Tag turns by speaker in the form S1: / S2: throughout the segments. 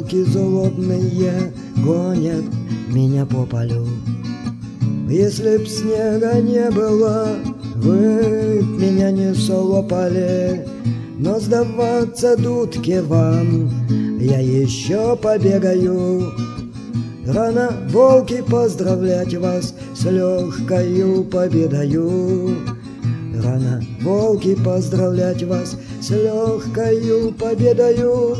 S1: волки злобные гонят меня по полю. Если б снега не было, вы б меня не слопали, но сдаваться дудки вам я еще побегаю. Рано, волки, поздравлять вас с легкою победою. Рано, волки, поздравлять вас с легкою победою.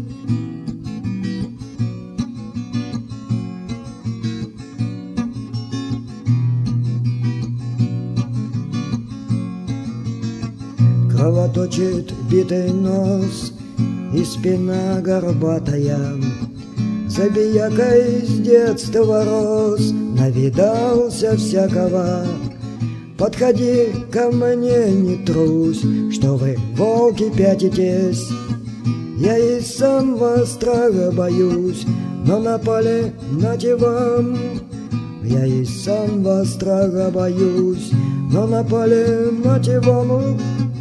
S1: Кровоточит битый нос и спина горбатая. Забиякой с детства рос, навидался всякого. Подходи ко мне, не трусь, что вы, волки, пятитесь. Я и сам вас страха боюсь, но напали нате вам. Я и сам вас страха боюсь, но напали нате вам.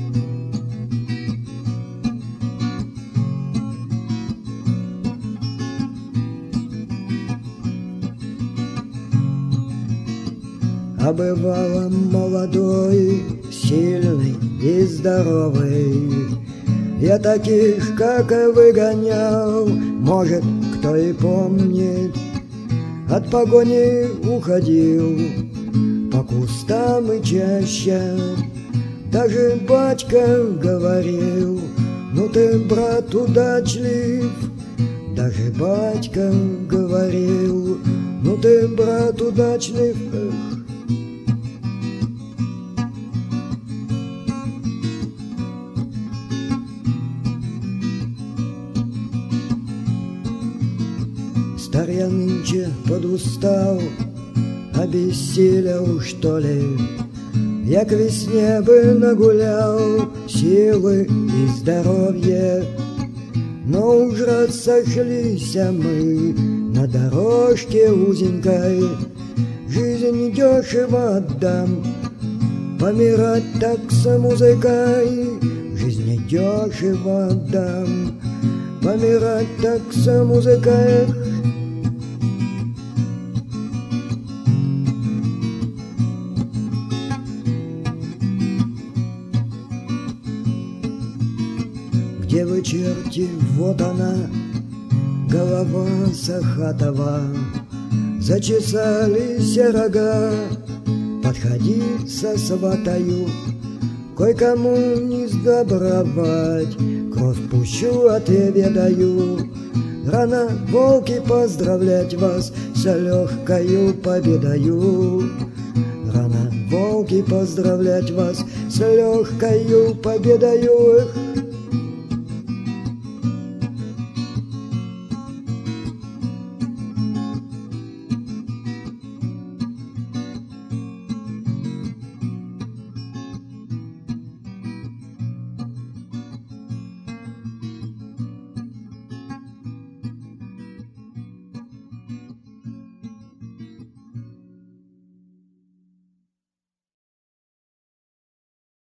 S1: А бывало молодой, сильный и здоровый, я таких, как и выгонял, может, кто и помнит. От погони уходил по кустам и чаще. Даже батька говорил: ну ты, брат, удачлив. Даже батька говорил: ну ты, брат, удачлив. Стар я нынче подустал, обессилел, что ли. Я к весне бы нагулял силы и здоровье, но уж рассохлись мы на дорожке узенькой. Жизнь дешево отдам, помирать так с музыкой. Жизнь дешево отдам, помирать так с музыкой. Где вы, черти, вот она, голова Сахатова. Зачесались рога, подходи со сватаю. Кое-кому не сдобровать, кровь пущу, отведаю. Рано, волки, поздравлять вас с легкою победою. Рано, волки, поздравлять вас с легкою победою.